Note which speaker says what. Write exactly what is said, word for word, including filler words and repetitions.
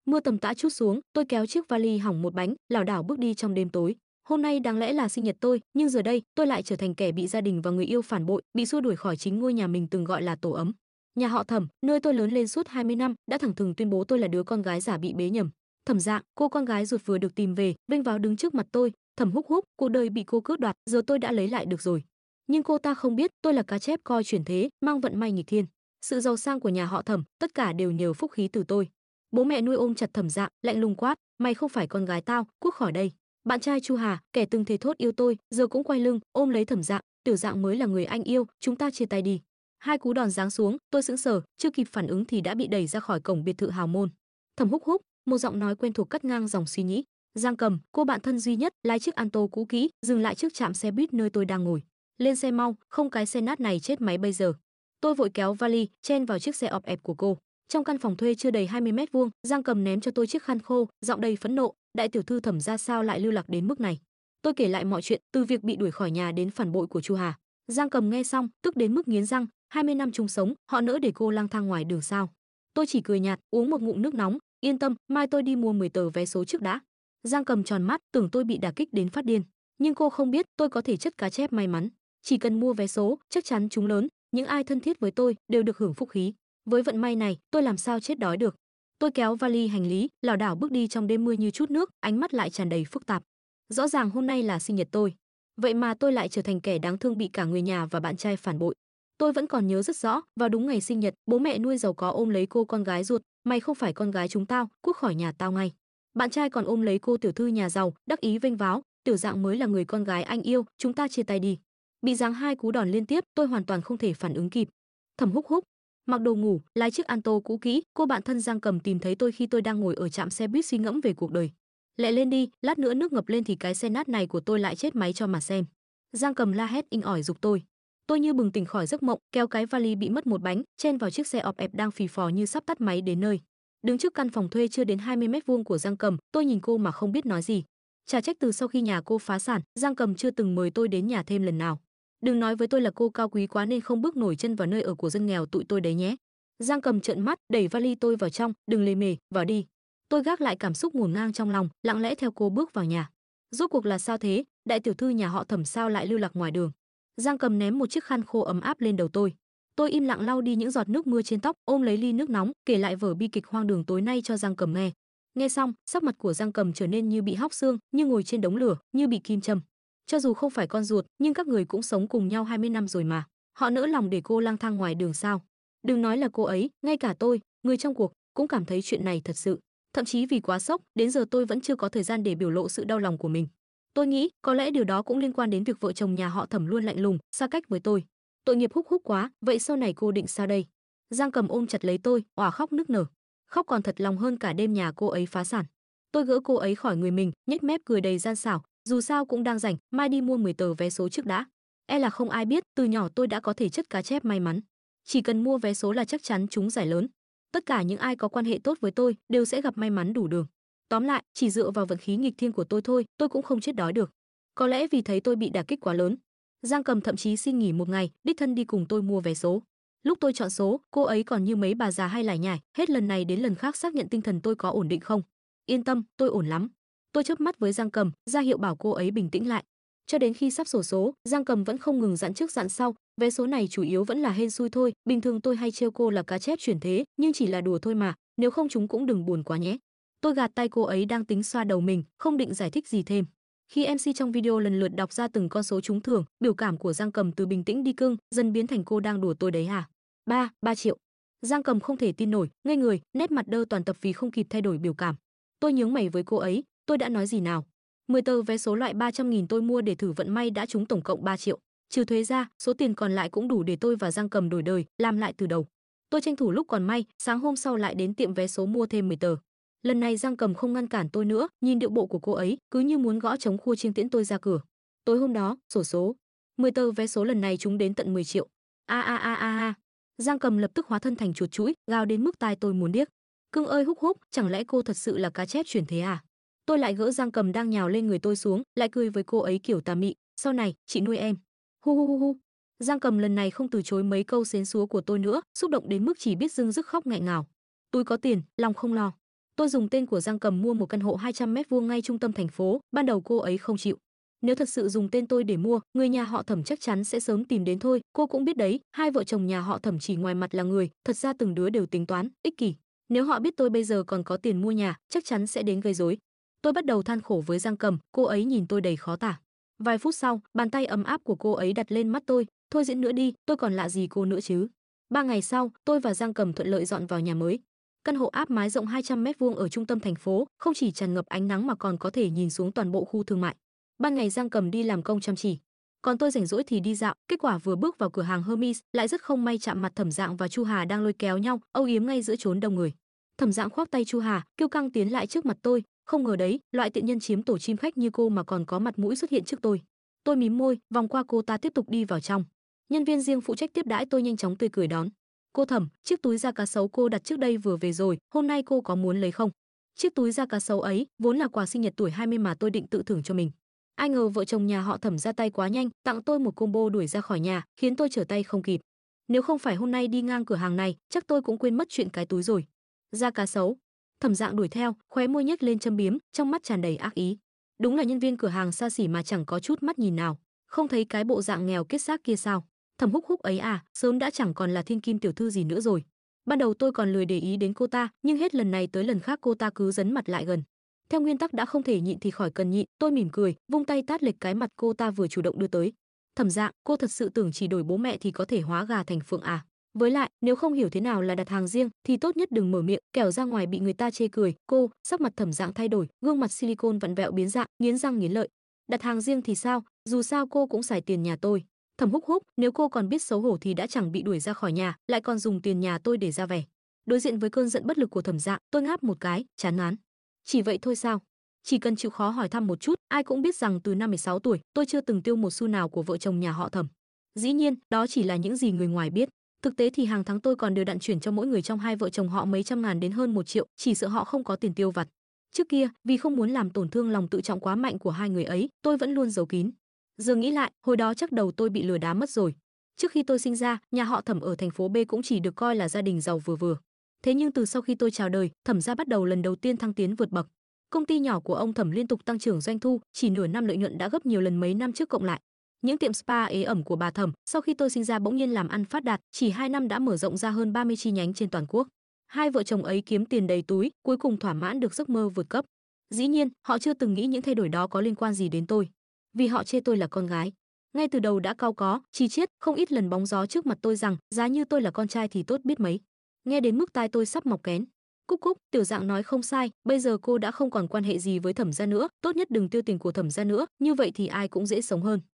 Speaker 1: Mưa tầm tã trút xuống, tôi kéo chiếc vali hỏng một bánh, lảo đảo bước đi trong đêm tối. Hôm nay đáng lẽ là sinh nhật tôi, nhưng giờ đây, tôi lại trở thành kẻ bị gia đình và người yêu phản bội, bị xua đuổi khỏi chính ngôi nhà mình từng gọi là tổ ấm. Nhà họ Thẩm, nơi tôi lớn lên suốt hai mươi năm, đã thẳng thừng tuyên bố tôi là đứa con gái giả bị bế nhầm. Thẩm Dạng, cô con gái ruột vừa được tìm về, vênh váo đứng trước mặt tôi. Thẩm Húc Húc, cuộc đời bị cô cướp đoạt, giờ tôi đã lấy lại được rồi. Nhưng cô ta không biết, tôi là cá chép coi chuyển thế, mang vận may nghịch thiên. Sự giàu sang của nhà họ Thẩm, tất cả đều nhờ phúc khí từ tôi. Bố mẹ nuôi ôm chặt Thẩm Dạng, lạnh lùng quát: "Mày không phải con gái tao, cút khỏi đây." Bạn trai Chu Hà, kẻ từng thề thốt yêu tôi, giờ cũng quay lưng, ôm lấy Thẩm Dạng: "Tiểu Dạng mới là người anh yêu, chúng ta chia tay đi." Hai cú đòn giáng xuống, tôi sững sờ, chưa kịp phản ứng thì đã bị đẩy ra khỏi cổng biệt thự hào môn. "Thẩm Húc Húc." Một giọng nói quen thuộc cắt ngang dòng suy nghĩ. Giang Cầm, cô bạn thân duy nhất, lái chiếc Alto cũ kỹ, dừng lại trước trạm xe buýt nơi tôi đang ngồi. "Lên xe mau, không cái xe nát này chết máy bây giờ." Tôi vội kéo vali, chen vào chiếc xe ọp ẹp của cô. Trong căn phòng thuê chưa đầy hai mươi mét vuông, Giang Cầm ném cho tôi chiếc khăn khô, giọng đầy phẫn nộ: "Đại tiểu thư Thẩm ra sao lại lưu lạc đến mức này?" Tôi kể lại mọi chuyện, từ việc bị đuổi khỏi nhà đến phản bội của Chu Hà. Giang Cầm nghe xong, tức đến mức nghiến răng: hai mươi năm chung sống, họ nỡ để cô lang thang ngoài đường sao? Tôi chỉ cười nhạt, uống một ngụm nước nóng: "Yên tâm, mai tôi đi mua mười tờ vé số trước đã." Giang Cầm tròn mắt, tưởng tôi bị đả kích đến phát điên. Nhưng cô không biết, tôi có thể chất cá chép may mắn. Chỉ cần mua vé số, chắc chắn trúng lớn, những ai thân thiết với tôi đều được hưởng phúc khí. Với vận may này, tôi làm sao chết đói được. Tôi kéo vali hành lý, lảo đảo bước đi trong đêm mưa như chút nước, ánh mắt lại tràn đầy phức tạp. Rõ ràng hôm nay là sinh nhật tôi, vậy mà tôi lại trở thành kẻ đáng thương bị cả người nhà và bạn trai phản bội. Tôi vẫn còn nhớ rất rõ, vào đúng ngày sinh nhật, bố mẹ nuôi giàu có ôm lấy cô con gái ruột: "Mày không phải con gái chúng tao, cút khỏi nhà tao ngay." Bạn trai còn ôm lấy cô tiểu thư nhà giàu, đắc ý vênh váo: "Tiểu Dạng mới là người con gái anh yêu, chúng ta chia tay đi." Bị giáng hai cú đòn liên tiếp, tôi hoàn toàn không thể phản ứng kịp. Thẩm Húc Húc, mặc đồ ngủ, lái chiếc Alto cũ kỹ, cô bạn thân Giang Cầm tìm thấy tôi khi tôi đang ngồi ở trạm xe buýt suy ngẫm về cuộc đời. "Lẹ lên đi, lát nữa nước ngập lên thì cái xe nát này của tôi lại chết máy cho mà xem." Giang Cầm la hét inh ỏi giục tôi. Tôi như bừng tỉnh khỏi giấc mộng, kéo cái vali bị mất một bánh, chen vào chiếc xe ọp ẹp đang phì phò như sắp tắt máy đến nơi. Đứng trước căn phòng thuê chưa đến hai mươi mét vuông của Giang Cầm, tôi nhìn cô mà không biết nói gì. Chả trách từ sau khi nhà cô phá sản, Giang Cầm chưa từng mời tôi đến nhà thêm lần nào. Đừng nói với tôi là cô cao quý quá nên không bước nổi chân vào nơi ở của dân nghèo tụi tôi đấy nhé. Giang Cầm trợn mắt, đẩy vali tôi vào trong: "Đừng lề mề, vào đi." Tôi gác lại cảm xúc ngổn ngang trong lòng, lặng lẽ theo cô bước vào nhà. Rốt cuộc là sao thế? Đại tiểu thư nhà họ Thẩm sao lại lưu lạc ngoài đường? Giang Cầm ném một chiếc khăn khô ấm áp lên đầu tôi. Tôi im lặng lau đi những giọt nước mưa trên tóc, ôm lấy ly nước nóng, kể lại vở bi kịch hoang đường tối nay cho Giang Cầm nghe. Nghe xong, sắc mặt của Giang Cầm trở nên như bị hóc xương, như ngồi trên đống lửa, như bị kim châm. Cho dù không phải con ruột, nhưng các người cũng sống cùng nhau hai mươi năm rồi mà. Họ nỡ lòng để cô lang thang ngoài đường sao? Đừng nói là cô ấy, ngay cả tôi, người trong cuộc, cũng cảm thấy chuyện này thật sự. Thậm chí vì quá sốc, đến giờ tôi vẫn chưa có thời gian để biểu lộ sự đau lòng của mình. Tôi nghĩ, có lẽ điều đó cũng liên quan đến việc vợ chồng nhà họ Thẩm luôn lạnh lùng, xa cách với tôi. Tội nghiệp Húc Húc quá, vậy sau này cô định sao đây? Giang Cầm ôm chặt lấy tôi, òa khóc nức nở. Khóc còn thật lòng hơn cả đêm nhà cô ấy phá sản. Tôi gỡ cô ấy khỏi người mình, nhếch mép cười đầy gian xảo: "Dù sao cũng đang rảnh, mai đi mua mười tờ vé số trước đã." E là không ai biết, từ nhỏ tôi đã có thể chất cá chép may mắn. Chỉ cần mua vé số là chắc chắn trúng giải lớn. Tất cả những ai có quan hệ tốt với tôi đều sẽ gặp may mắn đủ đường. Tóm lại, chỉ dựa vào vận khí nghịch thiên của tôi thôi, tôi cũng không chết đói được. Có lẽ vì thấy tôi bị đả kích quá lớn, Giang Cầm thậm chí xin nghỉ một ngày, đích thân đi cùng tôi mua vé số. Lúc tôi chọn số, cô ấy còn như mấy bà già hay lải nhải, hết lần này đến lần khác xác nhận tinh thần tôi có ổn định không. "Yên tâm, tôi ổn lắm." Tôi chớp mắt với Giang Cầm, ra hiệu bảo cô ấy bình tĩnh lại. Cho đến khi sắp xổ số, Giang Cầm vẫn không ngừng dặn trước dặn sau: "Vé số này chủ yếu vẫn là hên xui thôi, bình thường tôi hay trêu cô là cá chép chuyển thế, nhưng chỉ là đùa thôi mà, nếu không chúng cũng đừng buồn quá nhé." Tôi gạt tay cô ấy đang tính xoa đầu mình, không định giải thích gì thêm. Khi em xê trong video lần lượt đọc ra từng con số trúng thưởng, biểu cảm của Giang Cầm từ bình tĩnh đi cưng, dần biến thành cô đang đùa tôi đấy hả? Ba, ba triệu. Giang Cầm không thể tin nổi, ngây người, nét mặt đơ toàn tập vì không kịp thay đổi biểu cảm. Tôi nhướng mày với cô ấy, tôi đã nói gì nào? mười tờ vé số loại ba trăm nghìn tôi mua để thử vận may đã trúng tổng cộng ba triệu. Trừ thuế ra, số tiền còn lại cũng đủ để tôi và Giang Cầm đổi đời, làm lại từ đầu. Tôi tranh thủ lúc còn may, sáng hôm sau lại đến tiệm vé số mua thêm mười tờ. Lần này Giang Cầm không ngăn cản tôi nữa, nhìn điệu bộ của cô ấy, cứ như muốn gõ trống khua chiêng tiễn tôi ra cửa. Tối hôm đó, xổ số, mười tờ vé số lần này trúng đến tận mười triệu. A a a a a. Giang Cầm lập tức hóa thân thành chuột chũi, gào đến mức tai tôi muốn điếc. Cưng ơi Húc Húc, chẳng lẽ cô thật sự là cá chép chuyển thế à? Tôi lại gỡ Giang Cầm đang nhào lên người tôi xuống, lại cười với cô ấy kiểu tà mị, sau này, chị nuôi em. Hu hu hu hu. Giang Cầm lần này không từ chối mấy câu xến xúa của tôi nữa, xúc động đến mức chỉ biết dưng dứt khóc nghẹn ngào. Túi có tiền, lòng không lo. Tôi dùng tên của Giang Cầm mua một căn hộ hai trăm mét vuông ngay trung tâm thành phố, ban đầu cô ấy không chịu. Nếu thật sự dùng tên tôi để mua, người nhà họ Thẩm chắc chắn sẽ sớm tìm đến thôi, cô cũng biết đấy, hai vợ chồng nhà họ Thẩm chỉ ngoài mặt là người, thật ra từng đứa đều tính toán, ích kỷ. Nếu họ biết tôi bây giờ còn có tiền mua nhà, chắc chắn sẽ đến gây rối. Tôi bắt đầu than khổ với Giang Cầm, cô ấy nhìn tôi đầy khó tả. Vài phút sau, bàn tay ấm áp của cô ấy đặt lên mắt tôi, thôi diễn nữa đi, tôi còn lạ gì cô nữa chứ. Ba ngày sau, tôi và Giang Cầm thuận lợi dọn vào nhà mới. Căn hộ áp mái rộng hai trăm mét vuông ở trung tâm thành phố, không chỉ tràn ngập ánh nắng mà còn có thể nhìn xuống toàn bộ khu thương mại. Ban ngày Giang Cầm đi làm công chăm chỉ, còn tôi rảnh rỗi thì đi dạo. Kết quả vừa bước vào cửa hàng Hermes, lại rất không may chạm mặt Thẩm Dạng và Chu Hà đang lôi kéo nhau, âu yếm ngay giữa chốn đông người. Thẩm Dạng khoác tay Chu Hà, kiêu căng tiến lại trước mặt tôi, không ngờ đấy, loại tiện nhân chiếm tổ chim khách như cô mà còn có mặt mũi xuất hiện trước tôi. Tôi mím môi, vòng qua cô ta tiếp tục đi vào trong. Nhân viên riêng phụ trách tiếp đãi tôi nhanh chóng tươi cười đón. Cô Thẩm, chiếc túi da cá sấu cô đặt trước đây vừa về rồi, hôm nay cô có muốn lấy không? Chiếc túi da cá sấu ấy vốn là quà sinh nhật tuổi hai mươi mà tôi định tự thưởng cho mình. Ai ngờ vợ chồng nhà họ Thẩm ra tay quá nhanh, tặng tôi một combo đuổi ra khỏi nhà, khiến tôi trở tay không kịp. Nếu không phải hôm nay đi ngang cửa hàng này, chắc tôi cũng quên mất chuyện cái túi rồi. Da cá sấu. Thẩm Dạng đuổi theo, khóe môi nhếch lên châm biếm, trong mắt tràn đầy ác ý. Đúng là nhân viên cửa hàng xa xỉ mà chẳng có chút mắt nhìn nào. Không thấy cái bộ dạng nghèo kết xác kia sao? Thẩm Húc Húc ấy à, sớm đã chẳng còn là thiên kim tiểu thư gì nữa rồi. Ban đầu tôi còn lười để ý đến cô ta, nhưng hết lần này tới lần khác cô ta cứ dấn mặt lại gần. Theo nguyên tắc đã không thể nhịn thì khỏi cần nhịn, tôi mỉm cười, vung tay tát lệch cái mặt cô ta vừa chủ động đưa tới. Thẩm Dạng, cô thật sự tưởng chỉ đổi bố mẹ thì có thể hóa gà thành phượng à? Với lại, nếu không hiểu thế nào là đặt hàng riêng thì tốt nhất đừng mở miệng, kẻo ra ngoài bị người ta chê cười. Cô, sắc mặt Thẩm Dạng thay đổi, gương mặt silicone vặn vẹo biến dạng, nghiến răng nghiến lợi. Đặt hàng riêng thì sao, dù sao cô cũng xài tiền nhà tôi. Thẩm Húc Húc, nếu cô còn biết xấu hổ thì đã chẳng bị đuổi ra khỏi nhà, lại còn dùng tiền nhà tôi để ra vẻ. Đối diện với cơn giận bất lực của Thẩm Dạng, tôi ngáp một cái, chán ngán. Chỉ vậy thôi sao? Chỉ cần chịu khó hỏi thăm một chút, ai cũng biết rằng từ năm mười sáu tuổi, tôi chưa từng tiêu một xu nào của vợ chồng nhà họ Thẩm. Dĩ nhiên, đó chỉ là những gì người ngoài biết. Thực tế thì hàng tháng tôi còn đều đặn chuyển cho mỗi người trong hai vợ chồng họ mấy trăm ngàn đến hơn một triệu, chỉ sợ họ không có tiền tiêu vặt. Trước kia, vì không muốn làm tổn thương lòng tự trọng quá mạnh của hai người ấy, tôi vẫn luôn giấu kín. Giờ nghĩ lại, hồi đó chắc đầu tôi bị lừa đá mất rồi. Trước khi tôi sinh ra, nhà họ Thẩm ở thành phố B cũng chỉ được coi là gia đình giàu vừa vừa. Thế nhưng từ sau khi tôi chào đời, Thẩm gia bắt đầu lần đầu tiên thăng tiến vượt bậc. Công ty nhỏ của ông Thẩm liên tục tăng trưởng doanh thu, chỉ nửa năm lợi nhuận đã gấp nhiều lần mấy năm trước cộng lại. Những tiệm spa ế ẩm của bà Thẩm, sau khi tôi sinh ra bỗng nhiên làm ăn phát đạt, chỉ hai năm đã mở rộng ra hơn ba mươi chi nhánh trên toàn quốc. Hai vợ chồng ấy kiếm tiền đầy túi, cuối cùng thỏa mãn được giấc mơ vượt cấp. Dĩ nhiên, họ chưa từng nghĩ những thay đổi đó có liên quan gì đến tôi, vì họ chê tôi là con gái. Ngay từ đầu đã cau có, chi chiết, không ít lần bóng gió trước mặt tôi rằng, giá như tôi là con trai thì tốt biết mấy. Nghe đến mức tai tôi sắp mọc kén. Cúc Cúc, Tiểu Dạng nói không sai, bây giờ cô đã không còn quan hệ gì với Thẩm gia nữa, tốt nhất đừng tiêu tiền của Thẩm gia nữa, như vậy thì ai cũng dễ sống hơn.